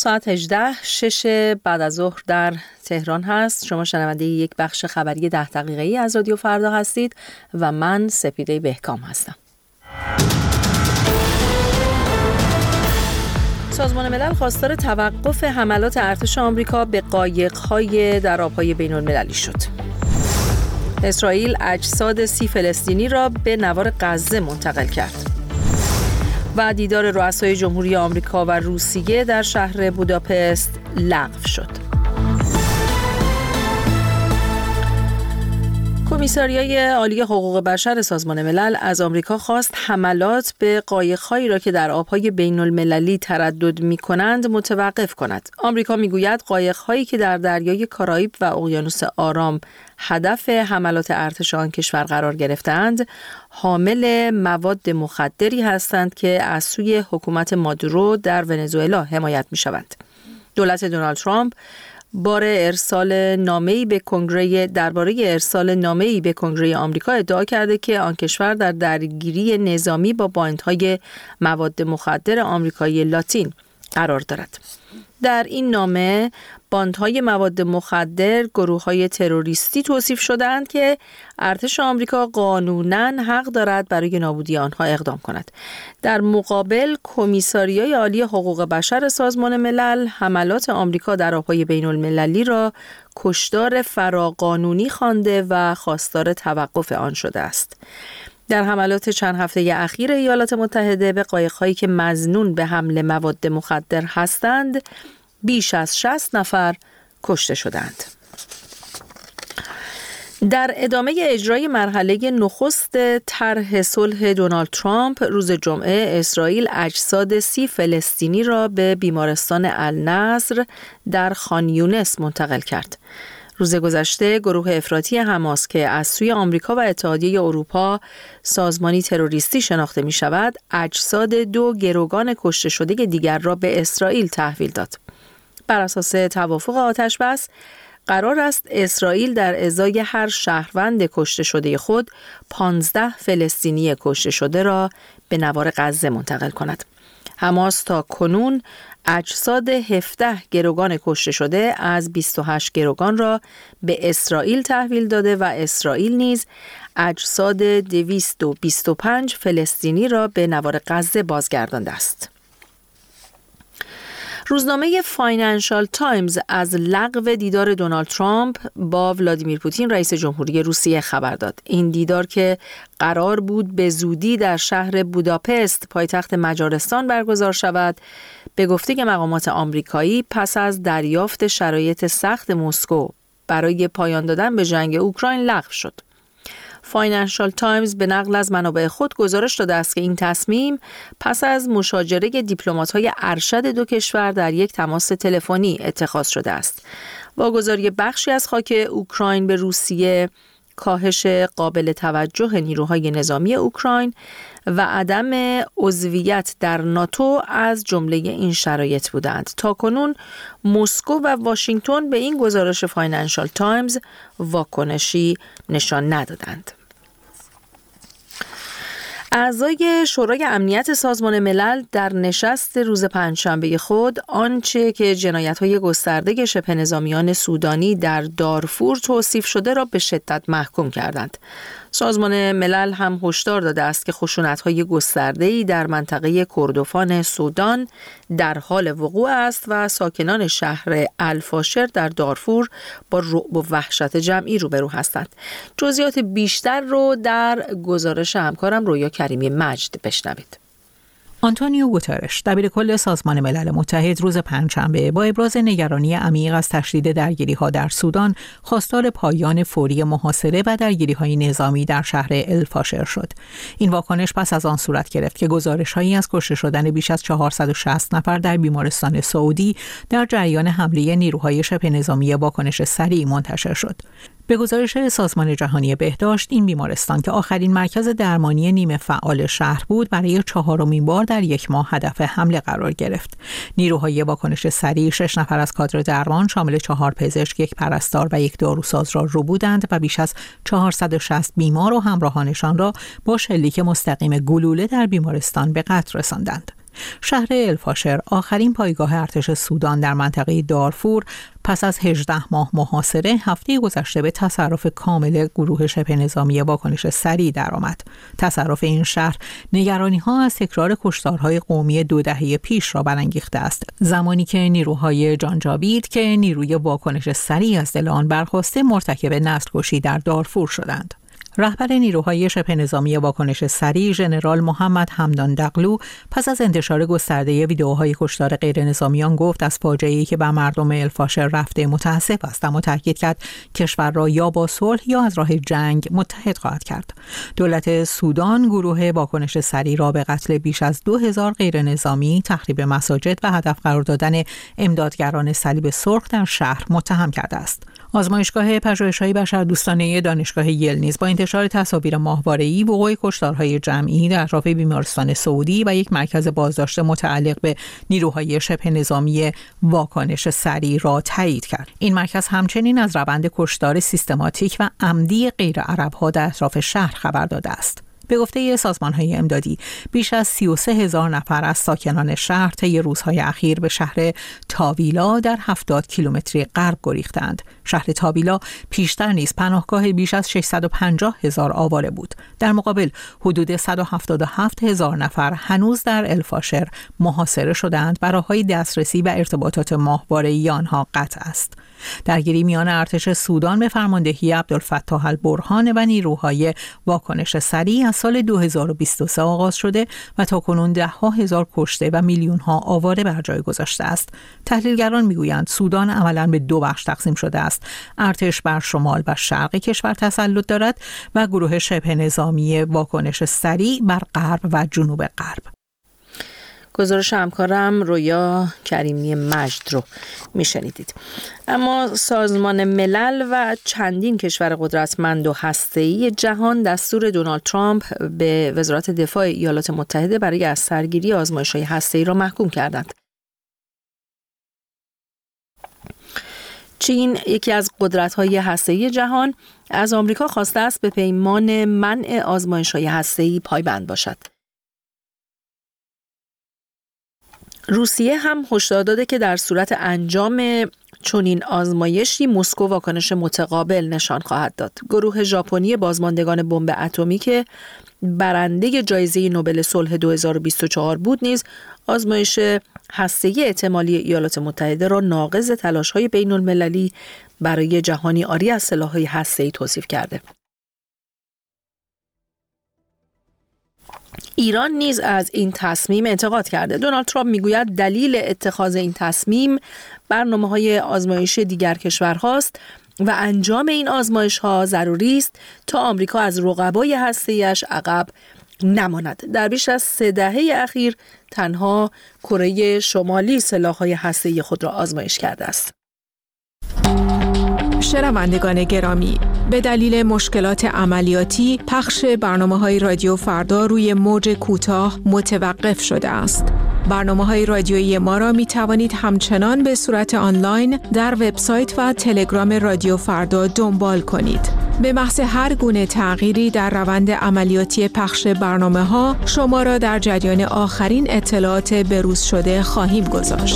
ساعت 18:06 بعد از ظهر در تهران هست. شما شنونده یک بخش خبری 10 دقیقه‌ای از رادیو فردا هستید و من سپیده بهکام هستم. سازمان ملل خواستار توقف حملات ارتش آمریکا به قایق‌های در آب‌های بین‌المللی شد. اسرائیل اجساد 30 فلسطینی را به نوار غزه منتقل کرد. و دیدار رؤسای جمهوری آمریکا و روسیه در شهر بوداپست لغو شد. کمیساریای عالی حقوق بشر سازمان ملل از آمریکا خواست حملات به قایق‌هایی را که در آب‌های بین‌المللی تردد می‌کنند متوقف کند. آمریکا می‌گوید قایق‌هایی که در دریای کارائیب و اقیانوس آرام هدف حملات ارتش آن کشور قرار گرفتند، حامل مواد مخدری هستند که از سوی حکومت مادورو در ونزوئلا حمایت می‌شوند. دولت دونالد ترامپ درباره ارسال نامه‌ای به کنگره آمریکا ادعا کرده که آن کشور در درگیری نظامی با باندهای مواد مخدر آمریکایی لاتین قرار دارد. در این نامه باندهای مواد مخدر گروه‌های تروریستی توصیف شده‌اند که ارتش آمریکا قانوناً حق دارد برای نابودی آنها اقدام کند. در مقابل کمیساریای عالی حقوق بشر سازمان ملل حملات آمریکا در آب‌های بین‌المللی را کشتار فراقانونی خوانده و خواستار توقف آن شده است. در حملات چند هفته اخیر ایالات متحده به قایق‌هایی که مظنون به حمل مواد مخدر هستند، بیش از 60 نفر کشته شدند. در ادامه اجرای مرحله نخست طرح صلح دونالد ترامپ، روز جمعه اسرائیل اجساد 30 فلسطینی را به بیمارستان النصر در خان یونس منتقل کرد. روز گذشته گروه افراطی حماس که از سوی آمریکا و اتحادیه اروپا سازمانی تروریستی شناخته می شود، اجساد 2 گروگان کشته شده دیگر را به اسرائیل تحویل داد. بر اساس توافق آتش‌بس قرار است اسرائیل در ازای هر شهروند کشته شده خود 15 فلسطینی کشته شده را به نوار غزه منتقل کند. حماس تا کنون اجساد 17 گروگان کشته شده از 28 گروگان را به اسرائیل تحویل داده و اسرائیل نیز اجساد 225 فلسطینی را به نوار غزه بازگردانده است. روزنامه فاینانشال تایمز از لغو دیدار دونالد ترامپ با ولادیمیر پوتین رئیس جمهوری روسیه خبر داد. این دیدار که قرار بود به زودی در شهر بوداپست پایتخت مجارستان برگزار شود، به گفته مقامات آمریکایی پس از دریافت شرایط سخت مسکو برای پایان دادن به جنگ اوکراین لغو شد. فاینانشال تایمز به نقل از منابع خود گزارش داده است که این تصمیم پس از مشاجره دیپلمات‌های ارشد دو کشور در یک تماس تلفنی اتخاذ شده است. واگذاری بخشی از خاک اوکراین به روسیه، کاهش قابل توجه نیروهای نظامی اوکراین و عدم عضویت در ناتو از جمله این شرایط بودند. تاکنون مسکو و واشنگتن به این گزارش فاینانشال تایمز واکنشی نشان ندادند. اعضای شورای امنیت سازمان ملل در نشست روز پنجشنبه خود آنچه که جنایت‌های گسترده شبه نظامیان سودانی در دارفور توصیف شده را به شدت محکوم کردند. سازمان ملل هم هشدار داده است که خشونت‌های گسترده‌ای در منطقه کردستان سودان در حال وقوع است و ساکنان شهر الفاشر در دارفور با رعب و وحشت جمعی روبرو هستند. جزئیات بیشتر رو در گزارش همکارم رویا کریمی مجد بشنوید. آنتونیو گوترش، دبیرکل سازمان ملل متحد، روز پنجشنبه با ابراز نگرانی عمیق از تشدید درگیری‌ها در سودان، خواستار پایان فوری محاصره و درگیری‌های نظامی در شهر الفاشر شد. این واکنش پس از آن صورت گرفت که گزارش‌هایی از کشته شدن بیش از 460 نفر در بیمارستان سعودی در جریان حمله نیروهای شبه نظامی واکنش سریع منتشر شد. به گزارش سازمان جهانی بهداشت، این بیمارستان که آخرین مرکز درمانی نیمه فعال شهر بود، برای 4مین بار در یک ماه هدف حمله قرار گرفت. نیروهای واکنش سریع 6 نفر از کادر درمان شامل 4 پزشک، 1 پرستار و 1 داروساز را ربودند و بیش از 460 بیمار و همراهانشان را با شلیک مستقیم گلوله در بیمارستان به قتل رساندند. شهر الفاشر، آخرین پایگاه ارتش سودان در منطقه دارفور، پس از 18 ماه محاصره هفته گذشته به تصرف کامل گروه شبه نظامی واکنش سریع درآمد. تصرف این شهر نگرانی‌ها از تکرار کشتارهای قومی 2 دهه پیش را برانگیخته است، زمانی که نیروهای جانجاوید که نیروی واکنش سریع از دل آن برخاسته مرتکب نسل‌کشی در دارفور شدند. رهبر نیروهای شبه نظامی واکنش سریع ژنرال محمد حمدان دقلو پس از انتشار گسترده ویدئوهای کشتار غیر نظامیان گفت از فاجعه‌ای که بر مردم الفاشر رفته متاسف است، اما تاکید کرد کشور را یا با صلح یا از راه جنگ متحد خواهد کرد. دولت سودان گروه واکنش سریع را به قتل بیش از 2000 غیر نظامی، تخریب مساجد و هدف قرار دادن امدادگران صلیب سرخ در شهر متهم کرده است. آزمایشگاه پژوهش‌های بشردوستانه دانشگاه یل نیز با انتشار تصاویر ماهواره‌ای وقوع کشتارهای جمعی در اطراف بیمارستان سعودی و یک مرکز بازداشت متعلق به نیروهای شبه نظامی واکنش سریع را تایید کرد. این مرکز همچنین از روند کشتار سیستماتیک و عمدی غیر عرب‌ها در اطراف شهر خبر داده است. به گفته سازمان‌های امدادی، بیش از 33,000 نفر از ساکنان شهر طی روزهای اخیر به شهر تاویلا در 70 کیلومتری غرب گریختند. شهر تاویلا پیشتر نیز پناهگاه بیش از 650,000 آواره بود. در مقابل حدود 177,000 نفر هنوز در الفاشر محاصره شدند و راه‌های دسترسی و ارتباطات ماهواره‌ای آنها قطع است. درگیری میان ارتش سودان به فرماندهی عبدالفتاح البرهان و نیروهای واکنش سریع از سال 2023 آغاز شده و تاکنون 10,000 کشته و میلیون‌ها آواره بر جای گذاشته است. تحلیلگران میگویند سودان عملاً به 2 بخش تقسیم شده است. ارتش بر شمال و شرق کشور تسلط دارد و گروه شبه نظامی واکنش سریع بر غرب و جنوب غرب. گزارش همکارم رویا کریمی مجد رو میشنیدید. اما سازمان ملل و چندین کشور قدرتمند و هسته‌ای جهان دستور دونالد ترامپ به وزارت دفاع ایالات متحده برای از سرگیری آزمایش‌های هسته‌ای را محکوم کردند. چین، یکی از قدرت‌های هسته‌ای جهان، از آمریکا خواسته است به پیمان منع آزمایش‌های هسته‌ای پایبند باشد. روسیه هم هشدار داده که در صورت انجام چنین آزمایشی مسکو واکنش متقابل نشان خواهد داد. گروه ژاپنی بازماندگان بمب اتمی که برنده جایزه نوبل صلح 2024 بود نیز آزمایش هسته‌ای احتمالی ایالات متحده را ناقض تلاش‌های بین‌المللی برای جهانی عاری از سلاح‌های هسته‌ای توصیف کرده. ایران نیز از این تصمیم انتقاد کرده. دونالد ترامپ میگوید دلیل اتخاذ این تصمیم برنامه‌های آزمایش دیگر کشورهاست و انجام این آزمایش‌ها ضروری است تا آمریکا از رقبای هسته‌ایش عقب نماند. در بیش از 3 دهه اخیر تنها کره شمالی سلاح‌های هسته‌ای خود را آزمایش کرده است. شنوندگان گرامی، به دلیل مشکلات عملیاتی پخش برنامه‌های رادیو فردا روی موج کوتاه متوقف شده است. برنامه‌های رادیویی ما را می توانید همچنان به صورت آنلاین در وبسایت و تلگرام رادیو فردا دنبال کنید. به محض هر گونه تغییری در روند عملیاتی پخش برنامه‌ها شما را در جریان آخرین اطلاعات بروز شده خواهیم گذاشت.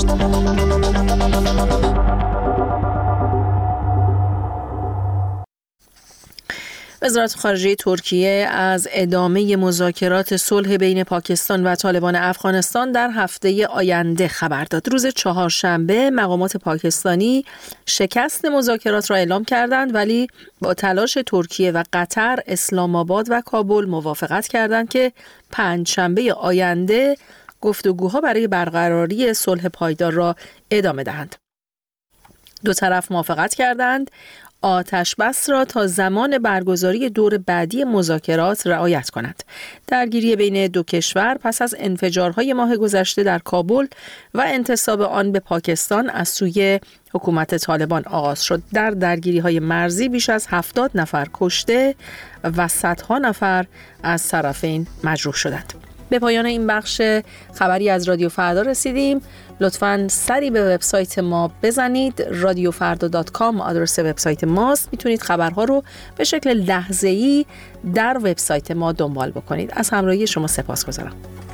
وزارت خارجه ترکیه از ادامه مذاکرات صلح بین پاکستان و طالبان افغانستان در هفته آینده خبر داد. روز چهارشنبه مقامات پاکستانی شکست مذاکرات را اعلام کردند، ولی با تلاش ترکیه و قطر اسلام آباد و کابل موافقت کردند که پنجشنبه آینده گفتگوها برای برقراری صلح پایدار را ادامه دهند. دو طرف موافقت کردند آتش بس را تا زمان برگزاری دور بعدی مذاکرات رعایت کند. درگیری بین دو کشور پس از انفجارهای ماه گذشته در کابل و انتساب آن به پاکستان از سوی حکومت طالبان آغاز شد. در درگیری‌های مرزی بیش از 70 نفر کشته و صدها نفر از طرفین مجروح شدند. به پایان این بخش خبری از رادیو فردا رسیدیم. لطفاً سری به وبسایت ما بزنید. radiofrda.com آدرس وبسایت ماست. میتونید خبرها رو به شکل لحظه‌ای در وبسایت ما دنبال بکنید. از همراهی شما سپاسگزارم.